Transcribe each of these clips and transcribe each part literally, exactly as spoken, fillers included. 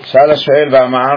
שאל השואל ואמר,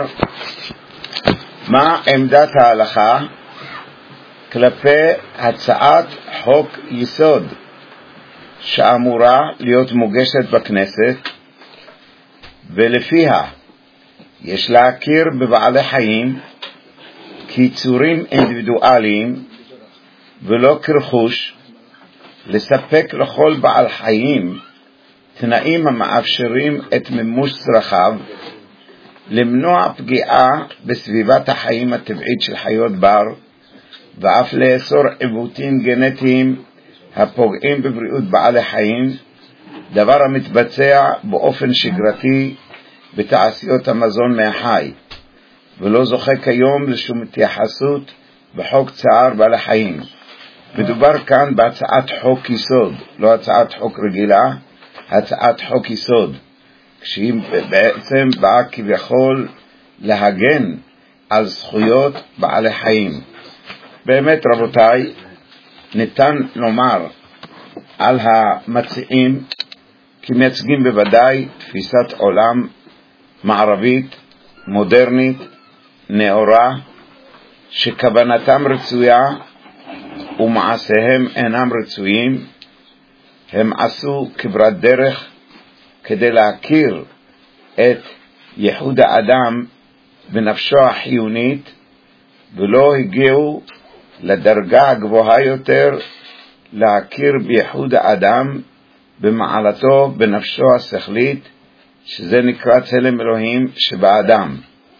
מה עמדת ההלכה כלפי הצעת חוק יסוד שאמורה להיות מוגשת בכנסת, ולפיה יש להכיר בבעלי חיים כיצורים אינדיבידואליים ולא כרכוש, לספק לכל בעל חיים תנאים המאפשרים את מימוש צרכיו, למנוע פגיעה בסביבת החיים הטבעית של חיות בר, ואף לאסור עיוותים גנטיים הפוגעים בבריאות בעלי חיים, דבר המתבצע באופן שגרתי בתעשיות המזון מהחי, ולא זוכה כיום לשום התייחסות בחוק צער בעלי חיים. מדובר כאן בהצעת חוק יסוד, לא הצעת חוק רגילה, הצעת חוק יסוד, כשהיא בעצם באה כביכול להגן על זכויות בעלי חיים. באמת רבותיי, ניתן לומר על המציעים כי מייצגים בוודאי תפיסת עולם מערבית, מודרנית, נאורה, שכוונתם רצויה ומעשיהם אינם רצויים. הם עשו כברת דרך כדי להכיר את ייחוד האדם בנפשו החיונית, ולא הגיעו לדרגה הגבוהה יותר להכיר בייחוד האדם במעלתו בנפשו השכלית, שזה נקרא צלם אלוהים שבאדם.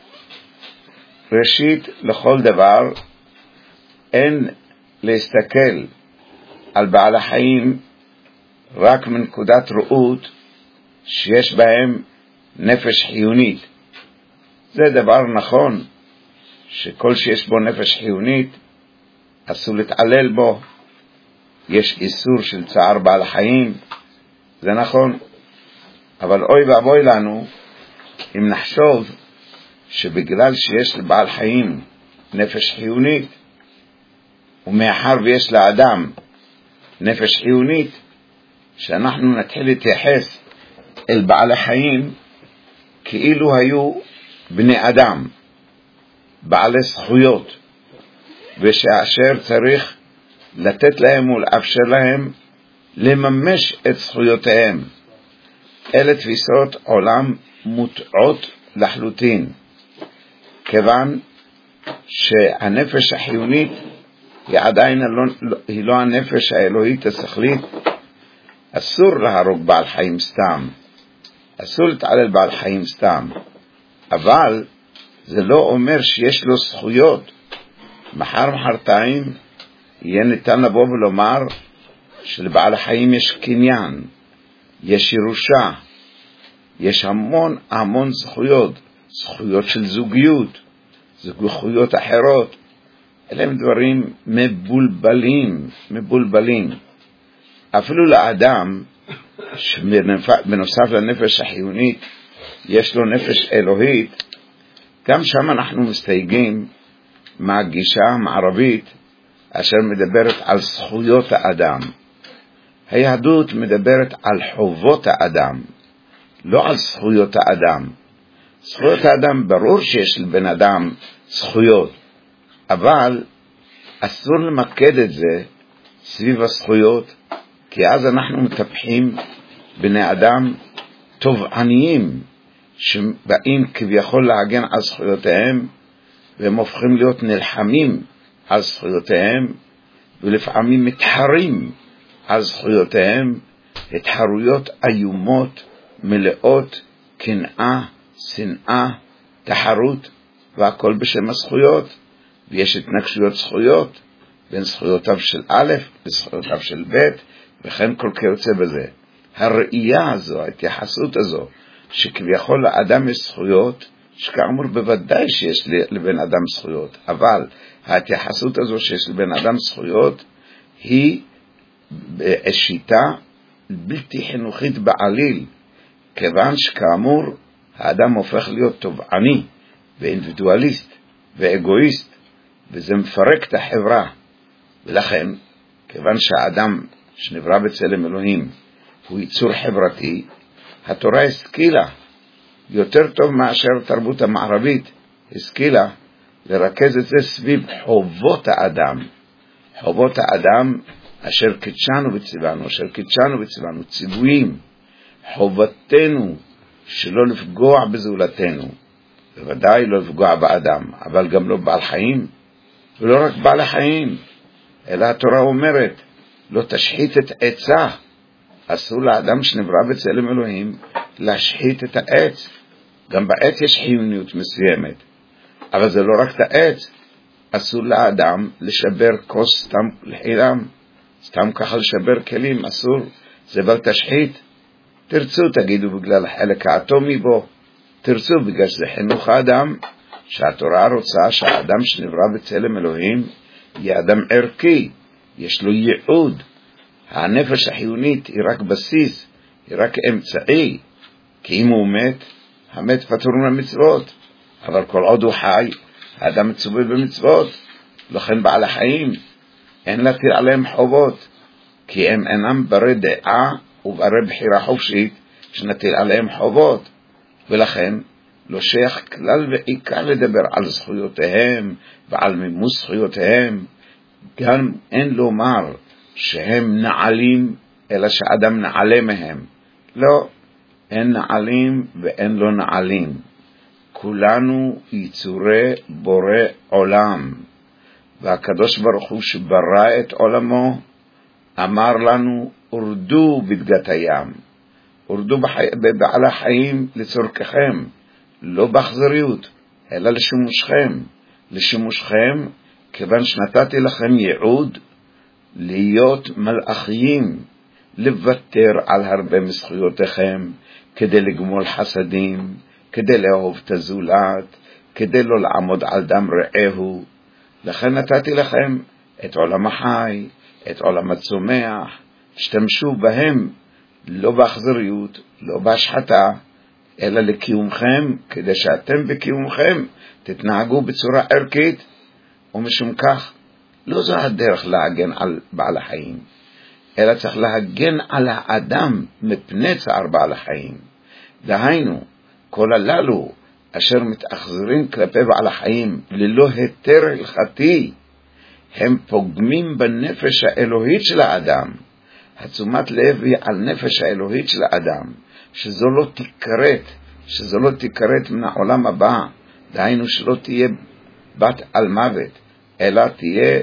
ראשית לכל דבר, אין להסתכל על בעל החיים רק מנקודת ראות שיש בהם נפש חיונית. זה דבר נכון, שכל שיש בו נפש חיונית אסור להתעלל בו, יש איסור של צער בעל חיים, זה נכון. אבל אוי ואבוי לנו אם נחשוב שבגלל שיש לבעל חיים נפש חיונית, ומאחר ויש לאדם נפש חיונית, שאנחנו נתחיל להתייחס אל בעלי חיים כאילו היו בני אדם בעלי זכויות, ושאשר צריך לתת להם ולאפשר להם לממש את זכויותיהם. אלה תפיסות עולם מוטעות לחלוטין, כיוון שהנפש החיונית היא עדיין לא, היא לא הנפש האלוהית השכלית. אסור להרוג בעל חיים סתם, אסור להתעלל בעל חיים סתם, אבל זה לא אומר שיש לו זכויות. מחר מחרתיים יהיה ניתן לבוא ולומר שלבעל החיים יש קניין, יש ירושה, יש המון המון זכויות, זכויות של זוגיות, זכויות אחרות. אלה הם דברים מבולבלים, מבולבלים. אפילו לאדם שבנוסף לנפש החיונית יש לו נפש אלוהית, גם שם אנחנו מסתייגים מהגישה המערבית אשר מדברת על זכויות האדם. היהדות מדברת על חובות האדם, לא על זכויות האדם. זכויות האדם, ברור שיש לבן אדם זכויות, אבל אסור למקד את זה סביב הזכויות, כי אז אנחנו מטפחים בני אדם תובעניים שבאים כביכול להגן על זכויותיהם, והם הופכים להיות נלחמים על זכויותיהם, ולפעמים מתחרים על זכויותיהם, התחרויות איומות מלאות קנאה, שנאה, תחרות, והכל בשם הזכויות. ויש התנגשויות זכויות בין זכויותיו של א' וזכויותיו של ב', וכן כל כיוצא בזה. הראייה הזו, ההתייחסות הזו, שכביכול לאדם יש זכויות, שכאמור בוודאי שיש לבן אדם זכויות, אבל ההתייחסות הזו שיש לבן אדם זכויות היא שיטה בלתי חינוכית בעליל, כיוון שכאמור האדם הופך להיות תובעני ואינדיבידואליסט ואגואיסט, וזה מפרק את החברה. ולכן, כיוון שהאדם שנברא בצלם אלוהים הוא יצור חברתי, התורה השכילה יותר טוב מאשר התרבות המערבית השכילה לרכז את זה סביב חובות האדם. חובות האדם אשר קידשנו וציוונו, אשר קידשנו וציוונו, ציוויים. חובתנו שלא לפגוע בזולתנו, בוודאי לא לפגוע באדם, אבל גם לא בעל חיים, ולא רק בעל החיים, אלא התורה אומרת, לא תשחית את עצה. אסור לאדם שנברא בצלם אלוהים להשחית את העץ. גם בעץ יש חיוניות מסוימת, אבל זה לא רק את העץ. אסור לאדם לשבר כוס סתם לחילם, סתם ככה לשבר כלים, אסור, זה בל תשחית. תרצו תגידו בגלל החלק האטומי בו, תרצו בגלל שזה חינוך האדם, שהתורה רוצה שהאדם שנברא בצלם אלוהים יהיה אדם ערכי, יש לו ייעוד. הנפש החיונית היא רק בסיס, היא רק אמצעי, כי אם הוא מת, המת פטור מהמצוות, אבל כל עוד הוא חי, האדם מצווה במצוות. לכן בעל החיים אין להטיל עליהם חובות, כי הם אינם ברי דעה וברי בחירה חופשית שנטיל עליהם חובות, ולכן לא שייך כלל ועיקר לדבר על זכויותיהם ועל מימוש זכויותיהם. גם אין לומר שהם נעלים, אלא שאדם נעלה מהם. לא, אין נעלים ואין לא נעלים. כולנו יצורי בורא עולם, והקדוש ברוך הוא שברא את עולמו אמר לנו, אורדו בדגת הים, אורדו בחי... בבעל החיים לצורככם, לא באכזריות, אלא לשימושכם, לשימושכם, כיוון שנתתי לכם ייעוד להיות מלאכים, לוותר על הרבה מזכויותיכם, כדי לגמול חסדים, כדי לאהוב את הזולת, כדי לא לעמוד על דם רעהו. לכן נתתי לכם את עולם החי, את עולם הצומח, השתמשו בהם לא באכזריות, לא בהשחתה, אלא לקיומכם, כדי שאתם בקיומכם תתנהגו בצורה ערכית. ומשום כך, לא זו הדרך להגן על בעל החיים, אלא צריך להגן על האדם מפני צער בעל החיים. דהיינו, כל הללו אשר מתאכזרים כלפי בעל החיים ללא היתר הלכתי, הם פוגמים בנפש האלוהית של האדם. התשומת לב היא על נפש האלוהית של האדם, שזו לא תיקרת, שזו לא תיקרת מן העולם הבא, דהיינו שלא תהיה בת על מוות, אלא תהיה,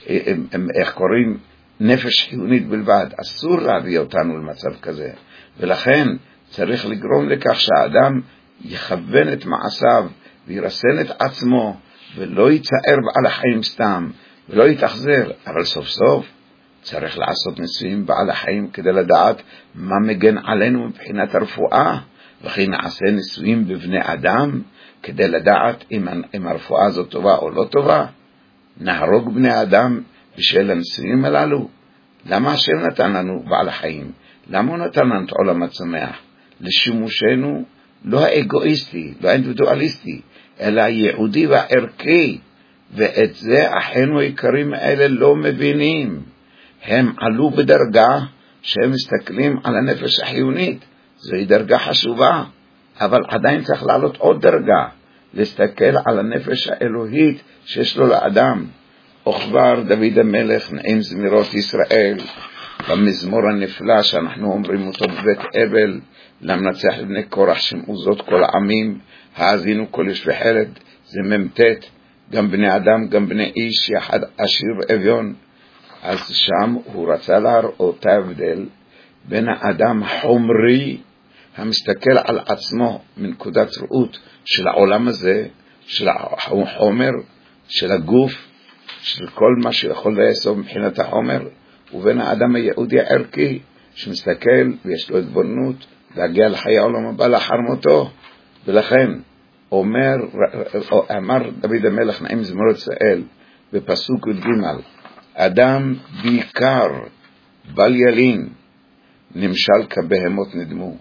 איך קוראים, נפש חיונית בלבד. אסור להביא אותנו למצב כזה, ולכן צריך לגרום לכך שהאדם יכוון את מעשיו וירסן את עצמו, ולא יצער בעל החיים סתם, ולא יתאכזר. אבל סוף סוף צריך לעשות ניסויים בעל החיים כדי לדעת מה מגן עלינו מבחינת הרפואה, וכי נעשה ניסויים בבני אדם כדי לדעת אם, אם הרפואה הזאת טובה או לא טובה. נהרוג בני אדם בשביל הניסויים הללו? למה השם נתן לנו בעל החיים? למה הוא נתן לנו את עולם הצומח? לשימושנו לא האגואיסטי, לא האינדיבידואליסטי, אלא הייעודי והערכי. ואת זה אחינו היקרים האלה לא מבינים. הם עלו בדרגה שהם מסתכלים על הנפש החיונית, זוהי דרגה חשובה, אבל עדיין צריך לעלות עוד דרגה, להסתכל על הנפש האלוהית שיש לו לאדם. וכבר דוד המלך נעים זמירות ישראל, במזמור הנפלא שאנחנו אומרים אותו בבית אבל, למנצח לבני קורח, שמעו זאת כל העמים, האזינו כל יושבי חרד, זה ממתת, גם בני אדם, גם בני איש, יחד עשיר ואביון. אז שם הוא רצה להראות ההבדל בין האדם החומרי, המסתכל על עצמו מנקודת ראות של העולם הזה, של החומר, של הגוף, של כל מה שיכול לעשות מבחינת החומר, ובין האדם היהודי הערכי, שמסתכל ויש לו התבוננות להגיע לחיי העולם הבא לאחר מותו. ולכן אומר, אמר דוד המלך נעים זמירות ישראל בפסוק י"ג, אדם בעיקר בל ילין, נמשל כבהמות נדמו.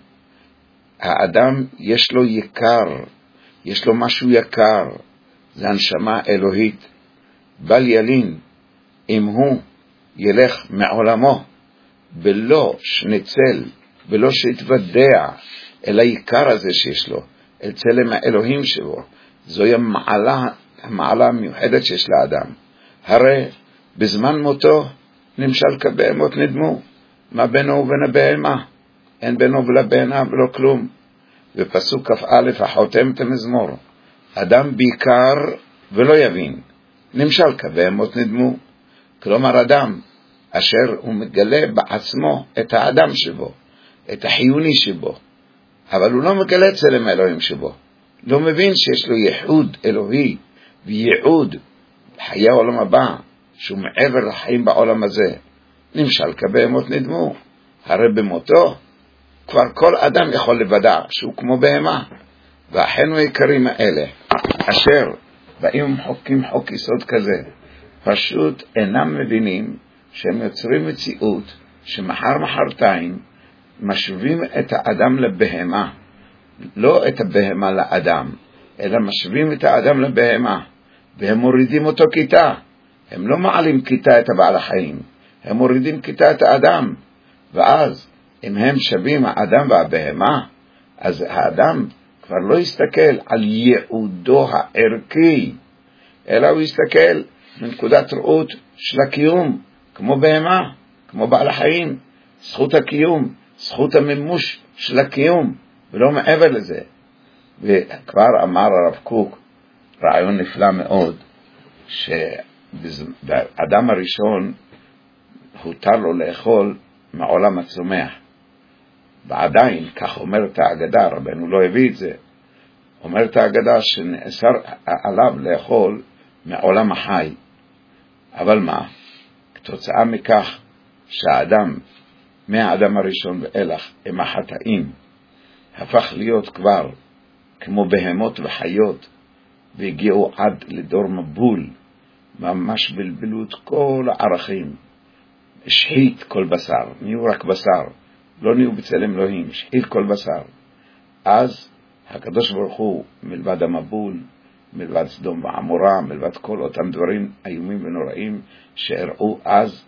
האדם יש לו יקר, יש לו משהו יקר, זה הנשמה אלוהית. בל ילין, אם הוא ילך מעולמו בלא שניצל, בלא שיתוודע אל העיקר הזה שיש לו, את צלם האלוהים שבו. זוהי המעלה, המעלה המיוחדת שיש לאדם. הרי בזמן מותו נמשל כבהמות נדמו, מה בינו ובין הבהמה? אין בינו ולבהמה ולא כלום. בפסוק כ"א החותם את המזמור, אדם בעיקר ולא יבין, נמשל כבהמות נדמו. כלומר אדם אשר הוא מגלה בעצמו את האדם שבו, את החיוני שבו, אבל הוא לא מגלה צלם האלוהים שבו, לא מבין שיש לו ייחוד אלוהי וייעוד בחיי העולם הבא, שהוא מעבר לחיים בעולם הזה. נמשל כבהמות נדמו. הרי במותו כבר כל אדם יכול לוודא שהוא כמו בהמה. ואחינו היקרים האלה אשר באים ומחוקקים חוק יסוד כזה, פשוט אינם מבינים שהם יוצרים מציאות שמחר מחרתיים משווים את האדם לבהמה, לא את הבהמה לאדם, אלא משווים את האדם לבהמה, והם מורידים אותו כיתה. הם לא מעלים כיתה את הבעל החיים, הם מורידים כיתה את האדם. ואז אם הם שווים האדם והבהמה, אז האדם כבר לא יסתכל על ייעודו הערכי, אלא הוא יסתכל מנקודת ראות של הקיום, כמו בהמה, כמו בעל החיים, זכות הקיום, זכות המימוש של הקיום, ולא מעבר לזה. וכבר אמר הרב קוק רעיון נפלא מאוד, שהאדם הראשון הותר לו לאכול מעולם הצומח, ועדיין, כך אומרת האגדה, רבנו לא הביא את זה, אומרת האגדה שנאסר עליו לאכול מעולם החי. אבל מה? כתוצאה מכך שהאדם, מהאדם הראשון ואילך, עם החטאים, הפך להיות כבר כמו בהמות וחיות, והגיעו עד לדור מבול, ממש בלבלו את כל הערכים, השחית כל בשר, נהיו רק בשר, לא נהיו בצלם אלוהים, השחית כל בשר. אז הקדוש ברוך הוא, מלבד המבול, מלבד סדום ועמורה, מלבד כל אותם דברים איומים ונוראים שהראו אז,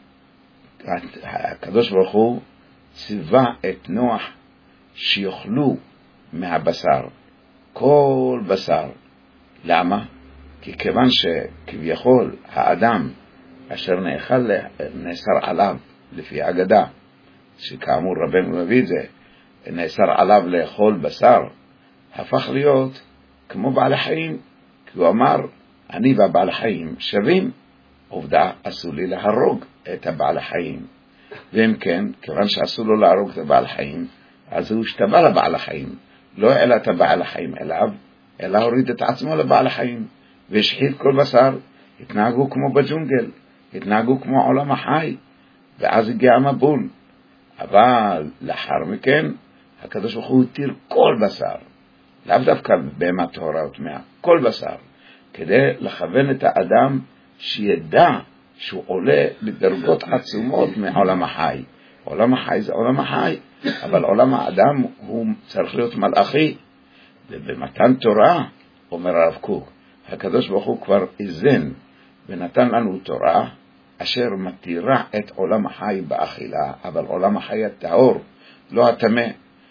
הקדוש ברוך הוא ציווה את נוח שיאכלו מהבשר, כל בשר. למה? כי כיוון שכביכול האדם אשר נאכל, נאסר עליו לפי האגדה, שכאמור רבנו מביא את זה, נאסר עליו לאכול בשר, הפך להיות כמו בעל החיים, כי הוא אמר, אני והבעל החיים שווים, עובדה אסור לי להרוג את הבעל החיים. ואם כן, כיוון שאסור לו להרוג את הבעל החיים, אז הוא השתבע לבעל החיים, לא העלה את הבעל החיים אליו, אלא הוריד את עצמו לבעל החיים, והשחית כל בשר. התנהגו כמו בג'ונגל, התנהגו כמו עולם החי, ואז הגיע המבול. אבל לאחר מכן, הקדוש ברוך הוא התיר כל בשר, לאו דווקא בהמה טהורה וטמאה, כל בשר, כדי לכוון את האדם שידע שהוא עולה בדרגות עצומות מעולם החי. עולם החי זה עולם החי, אבל עולם האדם הוא צריך להיות מלאכי. ובמתן תורה, אומר הרב קוק, הקדוש ברוך הוא כבר איזן ונתן לנו תורה אשר מתירה את עולם החי באכילה, אבל עולם החי הטהור, לא הטמא.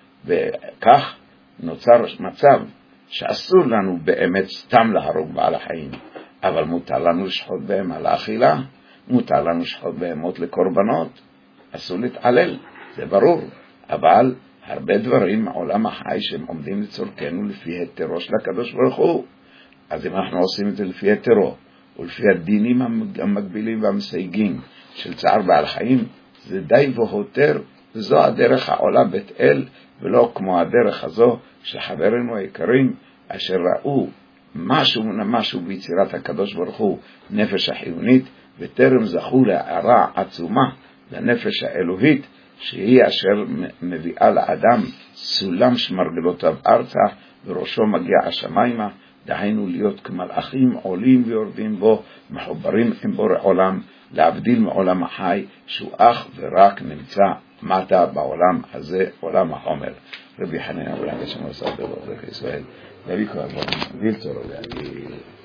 וכך נוצר מצב שאסור לנו באמת סתם להרוג בעל החיים, אבל מותר לנו לשחוט בהמה לאכילה, מותר לנו לשחוט בהמות לקורבנות, אסור להתעלל, זה ברור. אבל הרבה דברים מעולם החי שהם עומדים לצורכנו לפי היתרו של הקדוש ברוך הוא. אז אם אנחנו עושים את זה לפי היתרו ולפי הדינים המקבילים והמסייגים של צער בעל חיים, זה די והותר, וזו הדרך העולה בית אל, ולא כמו הדרך הזו של חברינו היקרים אשר ראו משהו משהו ביצירת הקדוש ברוך הוא, נפש החיונית, וטרם זכו להערה עצומה לנפש האלוהית, שהיא אשר מביאה לאדם סולם שמרגלותיו ארצה וראשו מגיע השמיימה, דהיינו להיות כמלאכים עולים ויורדים בו, מחוברים עם בורא עולם, להבדיל מעולם החי שהוא אך ורק נמצא מטה בעולם הזה, עולם החומר. רבי חנינא בן עקשיא מוסד בברכת ישראל, נביא כבר ויל צורו להגיד